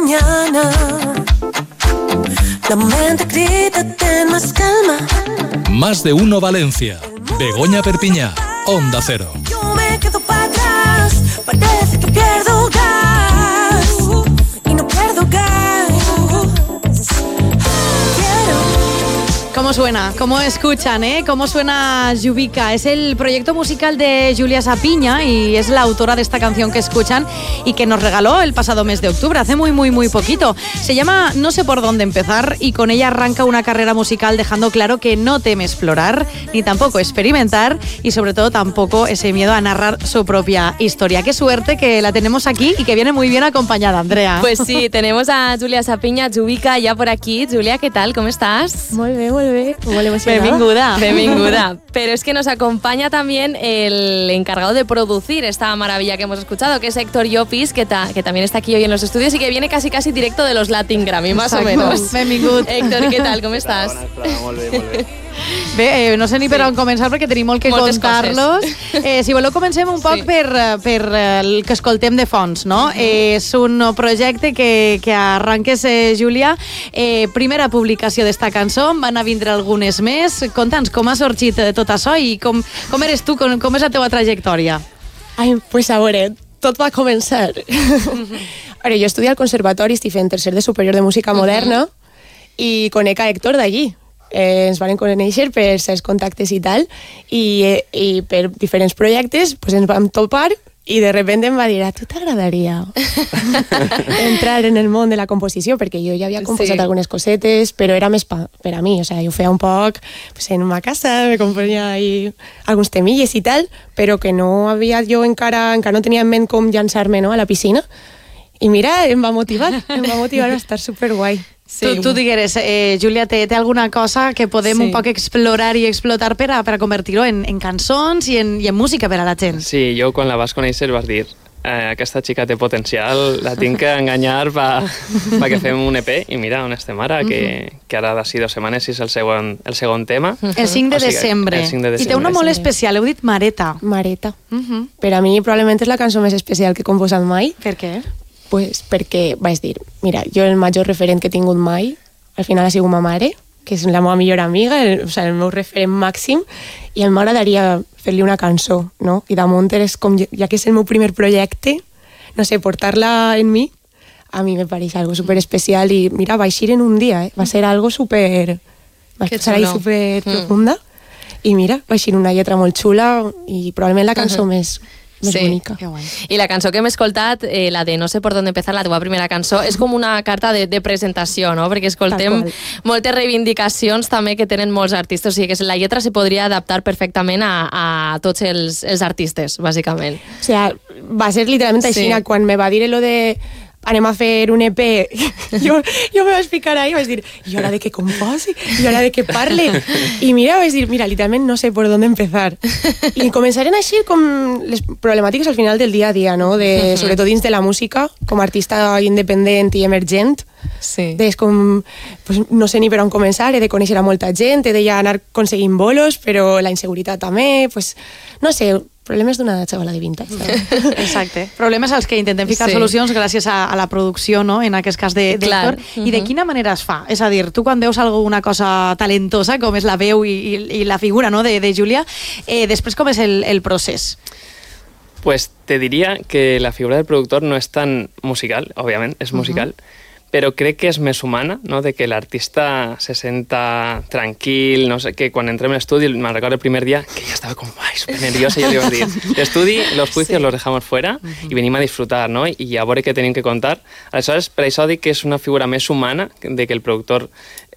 mañana. La mente grita, ten más calma. Más de uno Valencia. Begoña Perpiñá, Onda Cero. Yo me quedo para atrás, parece que pierdo gas. Y no pierdo gas. ¿Cómo suena? ¿Cómo escuchan? ¿Cómo suena Yubica? Es el proyecto musical de Julia Sapiña y es la autora de esta canción que escuchan y que nos regaló el pasado mes de octubre, hace muy poquito. Se llama No sé por dónde empezar y con ella arranca una carrera musical dejando claro que no teme explorar ni tampoco experimentar y sobre todo tampoco ese miedo a narrar su propia historia. Qué suerte que la tenemos aquí y que viene muy bien acompañada, Andrea. Pues sí, tenemos a Julia Sapiña, Yubica, ya por aquí. Julia, ¿qué tal? ¿Cómo estás? Muy bé, molt bé. Molt Benvinguda. Benvinguda. Pero es que nos acompaña también el encargado de producir esta maravilla que hemos escuchado, que es Héctor Llopis, que también está aquí hoy en los estudios y que viene casi directo de los Latin Grammy, más o menos. Benvingut. Héctor, ¿qué tal? ¿Cómo estás? Molt bé. Bé, no sé ni per on començar perquè tenim molt que contar-los. Si voleu, comencem un poc per el que escoltem de fons, no? És un projecte que arranques, Júlia. Primera publicació d'esta cançó, van a vindre algunes més. Conta'ns com ha sorgit tot això i com eres tu, com és la teva trajectòria? Ai, pues a veure, tot va començar. Jo estudio al conservatori, estic fent tercer de superior de música moderna i conec a Héctor d'allí. Ens van conèixer per certs contactes i tal, i per diferents projectes pues ens vam topar i de repente em va dir, a tu t'agradaria entrar en el món de la composició, perquè jo ja havia composat algunes cosetes, però era més per a mi, o sea, jo feia un poc pues, en una casa, me componia ahí alguns temilles i tal, però que no havia jo encara no tenia en ment com llançar-me, no, a la piscina, i mira, em va motivar a estar superguai. Sí. Tu digueres, Júlia, té alguna cosa que podem un poc explorar i explotar per a convertir-ho en cançons i en música per a la gent? Sí, jo quan la vas conèixer vas dir aquesta xica té potencial, la tinc que enganyar perquè fem un EP i mira on estem ara, que ara d'ací 2 setmanes és el segon tema. El 5 de desembre. I té una molt especial, heu dit Mareta. Mareta. Per a mi probablement és la cançó més especial que he composat mai. Per què? Pues perquè vaig dir, mira, jo el major referent que he tingut mai, al final ha sigut ma mare, que és la meva millor amiga, el meu referent màxim, i a mi m'agradaria fer-li una cançó, no? I damunt és com, ja que és el meu primer projecte, no sé, portar-la en mi, a mi me pareix algo super especial i mira, va eixir en un dia, va ser algo super... va ser ahí super profunda i mira, va eixir una lletra molt xula i probablement la cançó més bonica. I la cançó que hem escoltat, la de No sé por dónde empezar, la teva primera cançó, és com una carta de presentació, no? Perquè escoltem moltes reivindicacions també que tenen molts artistes, o sigui que la lletra se podria adaptar perfectament a tots els artistes, bàsicament. O sigui, va ser literalment així, quan me va dir lo de anem a fer un EP, jo me vaig ficar ahí i vaig dir, i ara de què composi? I ara de què parle? I mira, vaig dir, mira, literalment no sé por dónde empezar. I començaren així com les problemàtiques al final del dia a dia, no? Sobretot dins de la música, com a artista independent i emergent, és com, pues, no sé ni per on començar, he de conèixer a molta gent, he d'anar aconseguint bolos, però la inseguretat també, pues, no sé, problemes d'una xavala de 20 anys. Exacte. Problemes als que intentem ficar solucions gràcies a la producció, no? En aquest cas d'Héctor. I de quina manera es fa? És a dir, tu quan veus alguna cosa talentosa, com és la veu i la figura, no? de Júlia, després com és el procés? Pues te diría que la figura del productor no es tan musical, obviament, és musical, però crec que és més humana, no? De que l'artista se senta tranquil, no sé, que quan entrem a l'estudi, me'n recordo el primer dia que ja estava com súper nerviosa, i jo li vaig dir, l'estudi, los juicios los dejamos fuera i venim a disfrutar, no? I a veure què tenim que contar. Aleshores, per això dic que és una figura més humana, de que el productor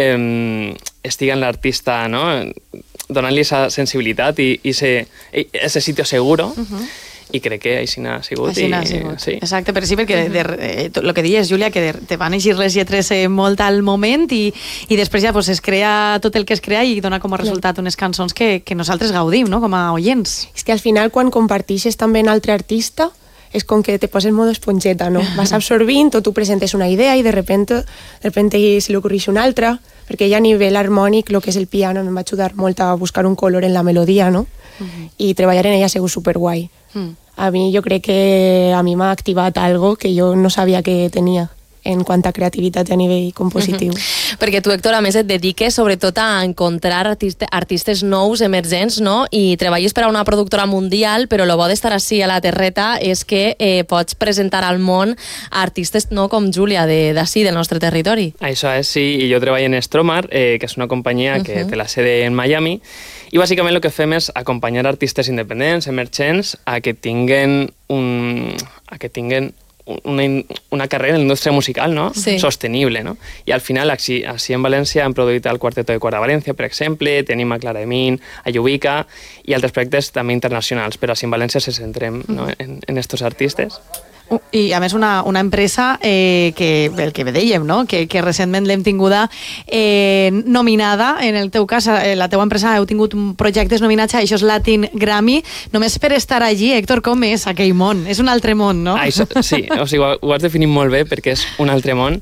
estiga en l'artista, no? Donant-li esa sensibilitat i ese sitio seguro, i crec que així n'ha sigut. Sí. Exacte, però sí, perquè el que dius, Júlia, que te van eixir les lletres molt al moment i després ja es crea tot el que es crea i dona com a resultat unes cançons que nosaltres gaudim, no?, com a oients. És que al final quan compartixes també en altre artista és com que te poses en modo esponjeta, no? Vas absorbint o tu presentes una idea i de repente se li ocorreix una altra, perquè ja a nivell harmònic el que és el piano em va ajudar molt a buscar un color en la melodia, no? I treballar en ella ha sigut superguai. A mi jo crec que a mi m'ha activat algo que jo no sabia que tenia en quant a creativitat a nivell compositiu. Perquè tu, Héctor, a més et dediques sobretot a encontrar artistes nous, emergents, no? I treballes per a una productora mundial, però el bo d'estar així a la terreta és que pots presentar al món artistes no com Júlia, d'ací, del nostre territori. Això és, sí, i jo treballo en Stromar, que és una companyia que té la sede en Miami, i bàsicament el que fem és acompanyar artistes independents, emergents, a que tinguen una carrera en la indústria musical, no? Sí. Sostenible, no? I al final, així en València hem produït el Quarteto de Cor a València, per exemple, tenim a Clara Emín, a Llubica i altres projectes també internacionals, però així en València se centrem, no? en estos artistes. I a més una empresa que, el que dèiem, no? que recentment l'hem tinguda nominada, en el teu cas la teua empresa heu tingut projectes nominats a això és Latin Grammy, només per estar allí, Héctor, com és aquell món? És un altre món, no? Sí, o sigui, ho has definit molt bé perquè és un altre món.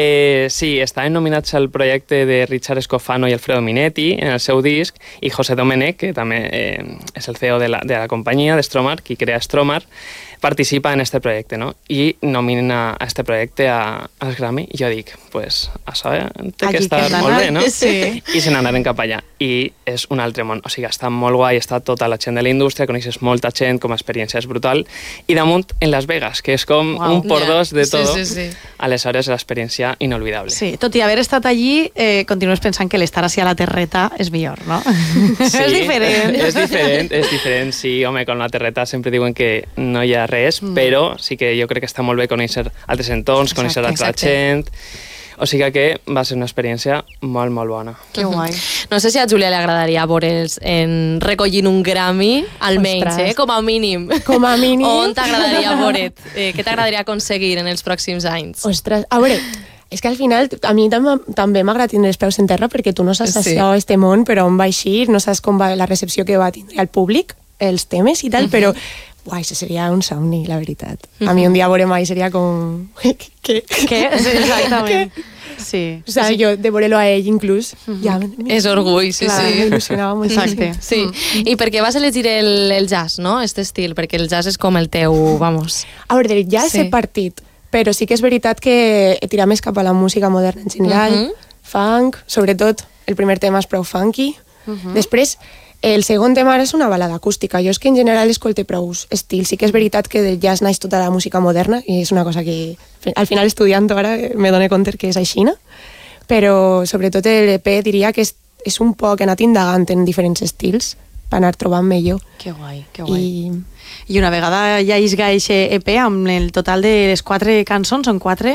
Sí, estaven nominats al projecte de Richard Scofano i Alfredo Minetti en el seu disc, i José Domenech, que també és el CEO de la companyia, de Stromar, qui crea Stromar, participa en este projecte, no? I nominen a este projecte als Grammy, i jo dic, pues, això té que estar molt bé, no? Sí. I se n'anaren cap allà. I és un altre món. O sigui, està molt guai, està tota la gent de la indústria, coneixes molta gent, com a experiència és brutal. I damunt, en Las Vegas, que és com un por dos de tot. Sí. Aleshores, l'experiència inolvidable. Sí, tot i haver estat allí, continues pensant que l'estar així a la terreta és millor, no? Sí, és diferent. És diferent, sí, home, con la terreta sempre diuen que no hi ha res, però sí que jo crec que està molt bé conèixer altres entorns, conèixer altra gent. O sigui que va ser una experiència molt, molt bona. Que guai. No sé si a Júlia li agradaria veure'ls recollint un Grammy, almenys, com a mínim. Com a mínim. On t'agradaria veure't? Què t'agradaria aconseguir en els pròxims anys? Ostres, a veure, és que al final a mi també m'agrada tindre els peus en terra perquè tu no saps això, este món, però on va eixir, no saps com va la recepció que va tindre al públic, els temes i tal, però uai, això seria un somni, la veritat. A mi un dia veure mai seria com... Què? Sí, exactament. Sí. O sigui, jo de veure-lo a ell inclús. Ja, és orgull, sí. m'il·lusionava molt. Exacte. Sí. I per què vas elegir el jazz, no? Este estil, perquè el jazz és com el teu, vamos... A veure, del jazz he partit, però sí que és veritat que he tirat més cap a la música moderna en general, funk, sobretot el primer tema és prou funky. Després, el segon tema és una balada acústica. Jo és que en general escolte prou estils. Sí que és veritat que del jazz naix tota la música moderna i és una cosa que al final estudiant ara me dono compte que és aixina, però sobretot l'EP diria que és un poc anat indagant en diferents estils per anar trobant millor. Que guai, que guai. I una vegada ja isga eixe EP amb el total de les 4 cançons, són 4,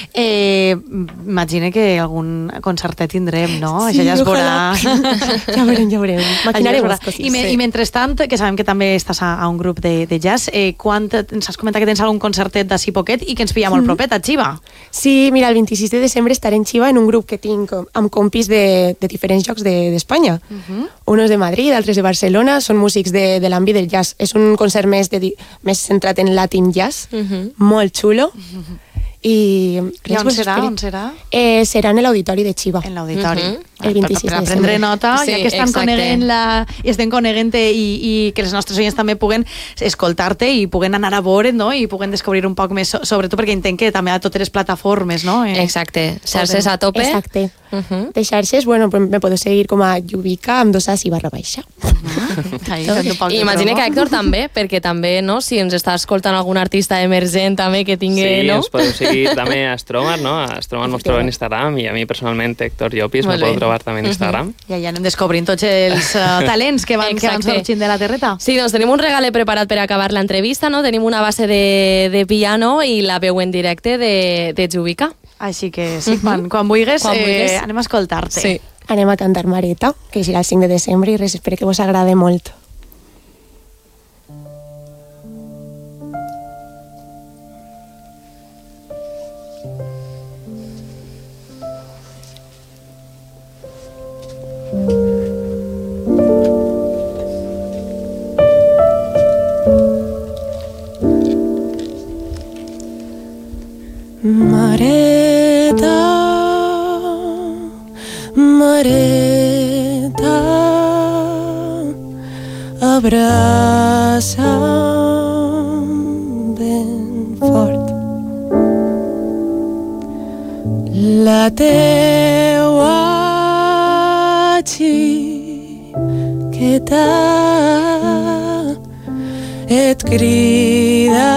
imagina que algun concertet tindrem, no? Sí, això ja es veurà. Ja veurem. Maquinarem les coses. I mentrestant, que sabem que també estàs a un grup de jazz, ens has comentat que tens algun concertet d'ací poquet i que ens pilla molt propet, a Xiva. Sí, mira, el 26 de desembre estaré en Xiva en un grup que tinc amb compis de diferents llocs d'Espanya. Uns de Madrid, altres de Barcelona, són músics de l'àmbit del jazz. És un concert més centrat en Latin jazz, molt xulo. I on serà? Serà en l'auditori de Xiva. En l'auditori. El 26 per prendre nota, sí, ja que estan coneguent-te i que les nostres oients també puguen escoltar-te i puguen anar a veure, no? I puguen descobrir un poc més, sobretot perquè entenc que també a totes les plataformes, no? Exacte, xarxes a tope. Exacte. De xarxes, bueno, me podeu seguir com a Llubica amb 2 As i /. I imagina que Héctor també, perquè també, no? Si ens està escoltant algun artista emergent també que tingui, sí, no? ens podeu seguir també a Stromar, no? A Stromar mos trobeu en Instagram i a mi personalment Héctor Llopis me podeu trobar també en Instagram. I allà anem descobrint tots els talents que van sorgint de la terreta. Sí, doncs tenim un regale preparat per acabar l'entrevista, no? Tenim una base de piano i la veu en directe de Llubica. Així que sí, quan vulguis, anem a escoltar-te. Sí. Anem a cantar Mareta, que serà el 5 de desembre i res, espero que vos agrade molt. Mareta, Mareta, abraça'm ben fort. La teua xiqueta et crida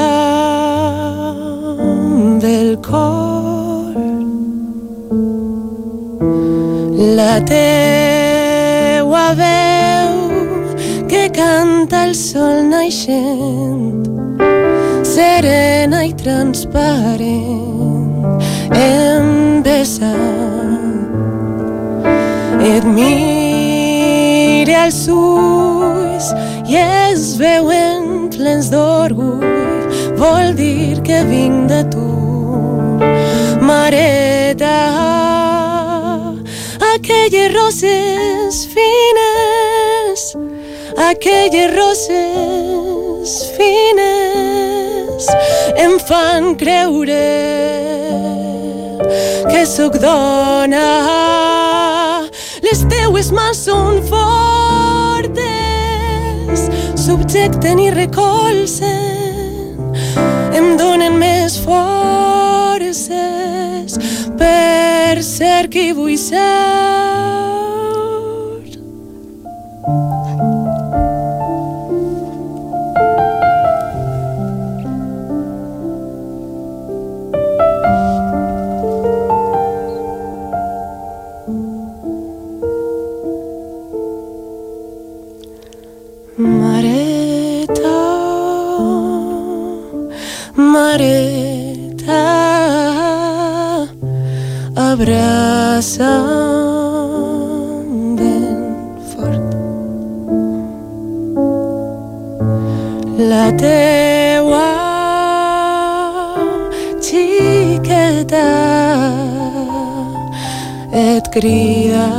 del cor. La teua veu que canta el sol naixent, serena i transparent, em besa, et mira als ulls i es veuen plens d'orgull, vol dir que vinc de tu, mareta. Aquelles roses fines, aquelles roses fines em fan creure que sóc dona. Les teues mans són fortes, subjecten i recolzen, em donen més forces per ser qui vull ser. Mareta, Mareta, abraça'm ben fort. La teua xiqueta et crida.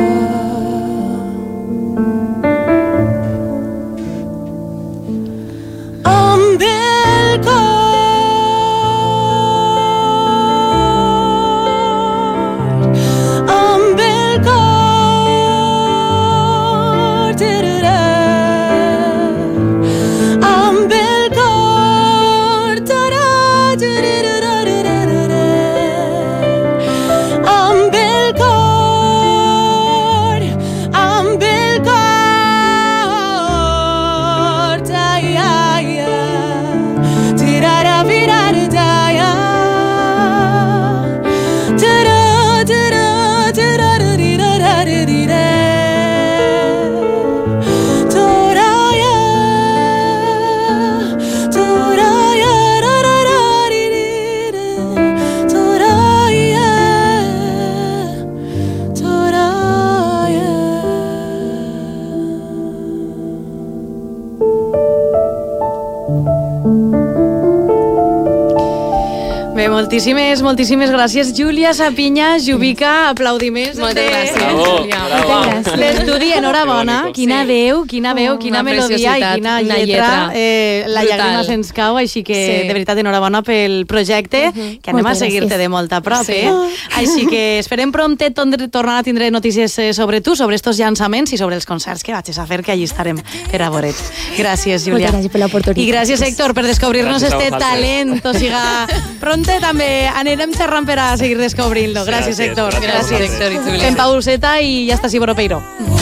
Amb el cor, amb el cor, tararà. Amb el cor, tarà, tarararararara. Amb el cor, amb el cor, taiaia, tirara, virara, taia. Tara, tara, tararararararira. Toraya, toraya, rararirira. Toraya, toraya. Bé, moltíssimes gràcies, Júlia Sapinya, Jubica, aplaudiments. Moltes gràcies, Bravo, Júlia. bravo. L'estudi, enhorabona, Que bonico. quina Sí. veu, quina Una melodia i preciositat, quina una lletra. lletra. La Brutal. llàgrima se'ns cau, així que Sí. de veritat enhorabona pel projecte, que anem Moltes a seguir-te gràcies. de molt a prop. Sí. Així que esperem promptet tornar a tindre notícies sobre tu, sobre estos llançaments i sobre els concerts que vaig a fer, que allí estarem per a veure't. Gràcies, Júlia. Moltes gràcies per l'oportunitat. I gràcies, Héctor, per descobrir-nos Gràcies a este vosaltres. talent. O siga, pronte també anirem xerrant per a seguir descobrint-lo. Gràcies, Gràcies, Héctor. gràcies a Gràcies. vosaltres. Héctor i Júlia. Fem pauseta i ja està, Siboro Peiro.